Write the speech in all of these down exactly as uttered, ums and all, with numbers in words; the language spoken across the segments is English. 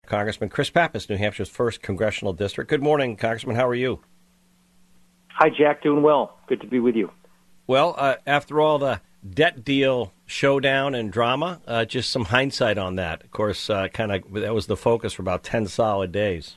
Congressman Chris Pappas, New Hampshire's first congressional district. Good morning, Congressman. How are you? Hi, Jack. Doing well. Good to be with you. Well, uh, after all the debt deal showdown and drama, uh, just some hindsight on that. Of course, uh, kind of that was the focus for about ten solid days.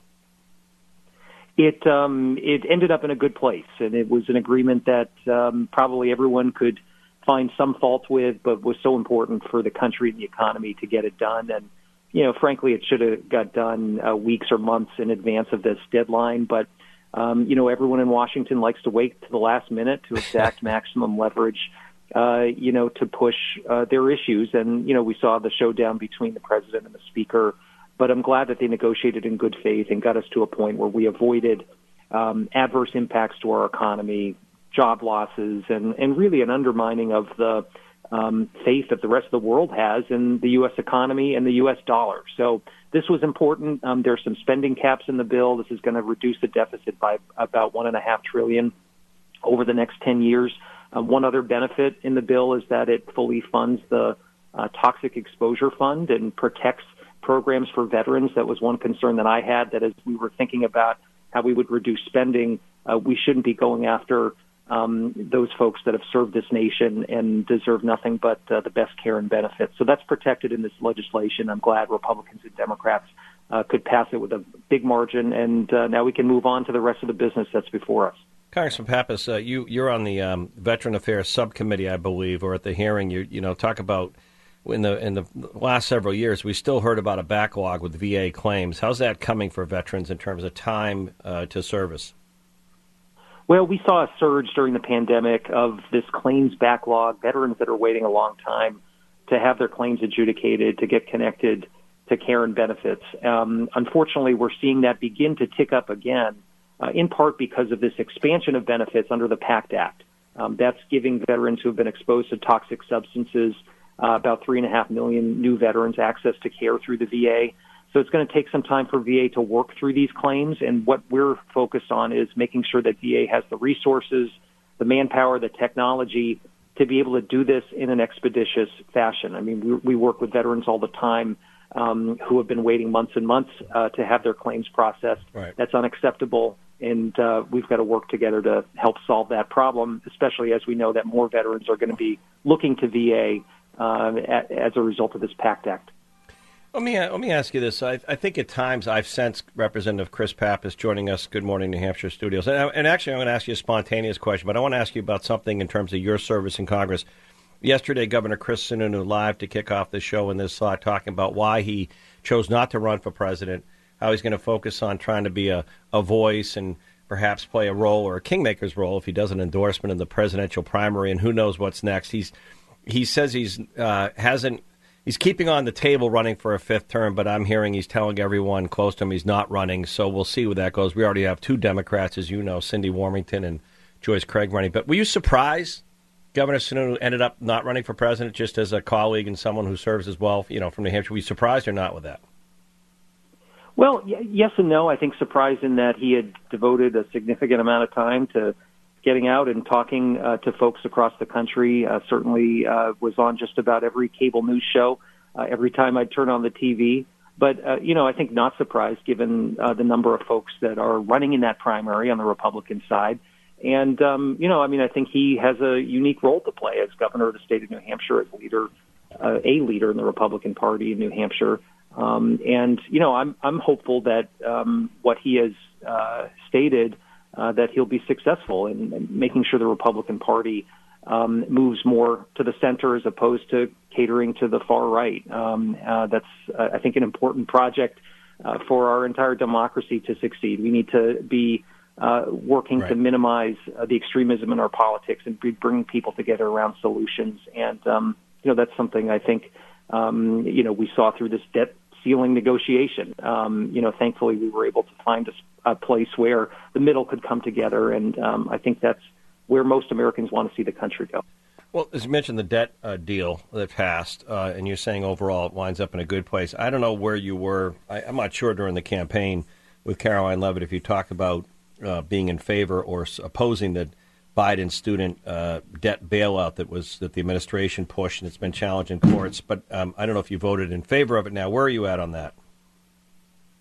It um, it ended up in a good place, and it was an agreement that um, probably everyone could find some fault with, but was so important for the country and the economy to get it done. And, you know, frankly, it should have got done uh, weeks or months in advance of this deadline. But, um, you know, everyone in Washington likes to wait to the last minute to exact maximum leverage, uh, you know, to push uh, their issues. And, you know, we saw the showdown between the president and the speaker. But I'm glad that they negotiated in good faith and got us to a point where we avoided um, adverse impacts to our economy, job losses, and, and really an undermining of the um, faith that the rest of the world has in the U S economy and the U S dollar. So this was important. Um, there's some spending caps in the bill. This is going to reduce the deficit by about one and a half trillion over the next ten years. Um, one other benefit in the bill is that it fully funds the uh, Toxic Exposure Fund and protects programs for veterans. That was one concern that I had, that as we were thinking about how we would reduce spending, uh, we shouldn't be going after um, those folks that have served this nation and deserve nothing but uh, the best care and benefits. So that's protected in this legislation. I'm glad Republicans and Democrats uh, could pass it with a big margin, and uh, now we can move on to the rest of the business that's before us. Congressman Pappas, uh, you, you're on the um, Veteran Affairs Subcommittee, I believe, or at the hearing. You, you know, talk about In the in the last several years, we still heard about a backlog with V A claims. How's that coming for veterans in terms of time uh, to service? Well, we saw a surge during the pandemic of this claims backlog, veterans that are waiting a long time to have their claims adjudicated, to get connected to care and benefits. Um, unfortunately, we're seeing that begin to tick up again, uh, in part because of this expansion of benefits under the PACT Act. Um, that's giving veterans who have been exposed to toxic substances Uh, about three and a half million new veterans access to care through the V A. So it's going to take some time for V A to work through these claims. And what we're focused on is making sure that V A has the resources, the manpower, the technology to be able to do this in an expeditious fashion. I mean, we, we work with veterans all the time um, who have been waiting months and months uh, to have their claims processed. Right. That's unacceptable. And uh, we've got to work together to help solve that problem, especially as we know that more veterans are going to be looking to V A Uh, as a result of this PACT Act. Let me let me ask you this. I, I think at times I've sensed Representative Chris Pappas joining us, Good Morning New Hampshire studios. And, and actually, I'm going to ask you a spontaneous question, but I want to ask you about something in terms of your service in Congress. Yesterday, Governor Chris Sununu live to kick off the show in this slot, talking about why he chose not to run for president, how he's going to focus on trying to be a, a voice and perhaps play a role or a kingmaker's role if he does an endorsement in the presidential primary, and who knows what's next. He's He says he's uh, hasn't he's keeping on the table running for a fifth term, but I'm hearing he's telling everyone close to him he's not running. So we'll see where that goes. We already have two Democrats, as you know, Cindy Warmington and Joyce Craig running. But were you surprised Governor Sununu ended up not running for president, just as a colleague and someone who serves as well, you know, from New Hampshire? Were you surprised or not with that? Well, y- yes and no. I think surprised in that he had devoted a significant amount of time to getting out and talking uh, to folks across the country. Uh, certainly uh, was on just about every cable news show uh, every time I'd turn on the T V. But, uh, you know, I think not surprised given uh, the number of folks that are running in that primary on the Republican side. And, um, you know, I mean, I think he has a unique role to play as governor of the state of New Hampshire, as leader, uh, a leader in the Republican Party in New Hampshire. Um, and, you know, I'm, I'm hopeful that um, what he has uh, stated Uh, that he'll be successful in, in making sure the Republican Party um, moves more to the center as opposed to catering to the far right. Um, uh, that's, uh, I think, an important project uh, for our entire democracy to succeed. We need to be uh, working right. to minimize uh, the extremism in our politics and be bringing people together around solutions. And, um, you know, that's something I think, um, you know, we saw through this debt ceiling negotiation. Um, you know, thankfully we were able to find a, a place where the middle could come together, and um, I think that's where most Americans want to see the country go. Well, as you mentioned, the debt uh, deal that passed, uh, and you're saying overall it winds up in a good place. I don't know where you were. I, I'm not sure during the campaign with Caroline Leavitt if you talked about uh, being in favor or opposing the Biden student uh, debt bailout that was that the administration pushed, and it's been challenged in courts. But um, I don't know if you voted in favor of it now. Where are you at on that?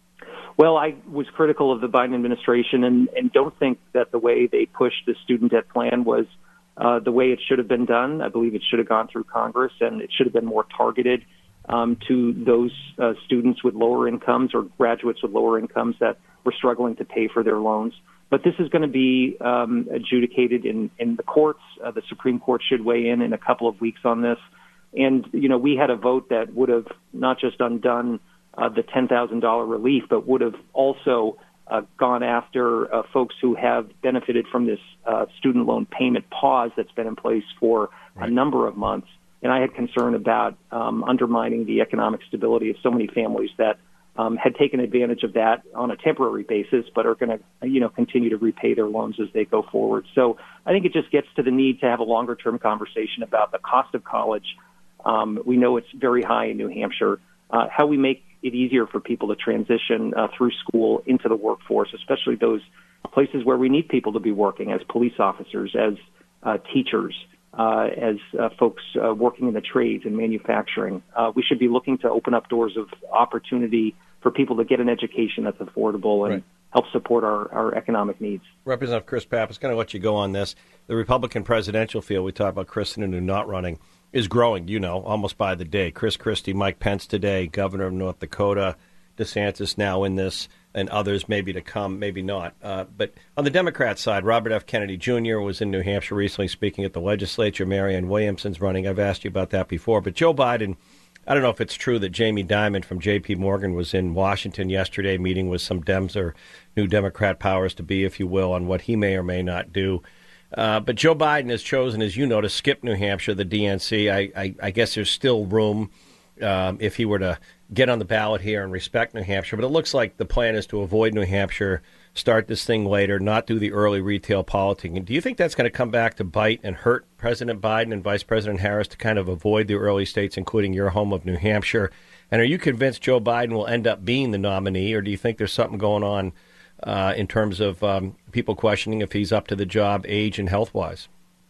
Well, I was critical of the Biden administration and, and don't think that the way they pushed the student debt plan was uh, the way it should have been done. I believe it should have gone through Congress, and it should have been more targeted um, to those uh, students with lower incomes or graduates with lower incomes that were struggling to pay for their loans. But this is going to be um, adjudicated in, in the courts. Uh, the Supreme Court should weigh in in a couple of weeks on this. And, you know, we had a vote that would have not just undone Uh, the ten thousand dollars relief, but would have also uh, gone after uh, folks who have benefited from this uh, student loan payment pause that's been in place for right. a number of months. And I had concern about um, undermining the economic stability of so many families that um, had taken advantage of that on a temporary basis, but are going to, you know, continue to repay their loans as they go forward. So I think it just gets to the need to have a longer-term conversation about the cost of college. Um, we know it's very high in New Hampshire. Uh, how we make it easier for people to transition uh, through school into the workforce, especially those places where we need people to be working as police officers, as uh, teachers, uh, as uh, folks uh, working in the trades and manufacturing. Uh, we should be looking to open up doors of opportunity for people to get an education that's affordable and right. help support our, our economic needs. Representative Chris Pappas, going to let you go on this. The Republican presidential field, we talked about Chris Sununu not running, is growing, you know, almost by the day. Chris Christie, Mike Pence today, governor of North Dakota, DeSantis now in this, and others maybe to come, maybe not. Uh, but on the Democrat side, Robert F. Kennedy Junior was in New Hampshire recently speaking at the legislature. Marianne Williamson's running. I've asked you about that before. But Joe Biden, I don't know if it's true that Jamie Dimon from J P. Morgan was in Washington yesterday meeting with some Dems or new Democrat powers to be, if you will, on what he may or may not do. Uh, but Joe Biden has chosen, as you know, to skip New Hampshire, the D N C. I, I, I guess there's still room um, if he were to get on the ballot here and respect New Hampshire. But it looks like the plan is to avoid New Hampshire, start this thing later, not do the early retail politicking. Do you think that's going to come back to bite and hurt President Biden and Vice President Harris to kind of avoid the early states, including your home of New Hampshire? And are you convinced Joe Biden will end up being the nominee, or do you think there's something going on Uh, in terms of um, people questioning if he's up to the job, age and health-wise?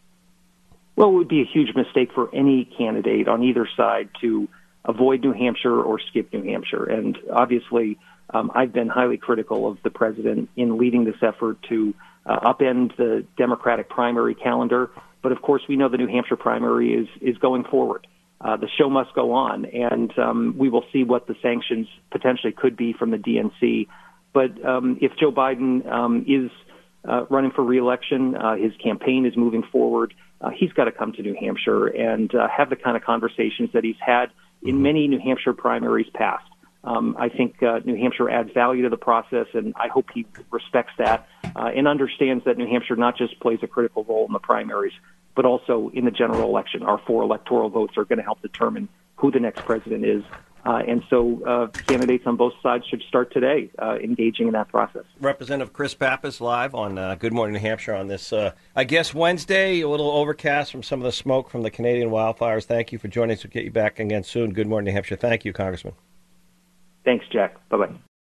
Well, it would be a huge mistake for any candidate on either side to avoid New Hampshire or skip New Hampshire. And obviously, um, I've been highly critical of the president in leading this effort to uh, upend the Democratic primary calendar. But of course, we know the New Hampshire primary is, is going forward. Uh, the show must go on, and um, we will see what the sanctions potentially could be from the D N C. But um, if Joe Biden um, is uh, running for re-election, uh, his campaign is moving forward, uh, he's got to come to New Hampshire and uh, have the kind of conversations that he's had in many New Hampshire primaries past. Um, I think uh, New Hampshire adds value to the process, and I hope he respects that uh, and understands that New Hampshire not just plays a critical role in the primaries, but also in the general election. Our four electoral votes are going to help determine who the next president is. Uh, and so uh, candidates on both sides should start today uh, engaging in that process. Representative Chris Pappas live on uh, Good Morning New Hampshire on this, uh, I guess, Wednesday, a little overcast from some of the smoke from the Canadian wildfires. Thank you for joining us. We'll get you back again soon. Good Morning New Hampshire. Thank you, Congressman. Thanks, Jack. Bye-bye.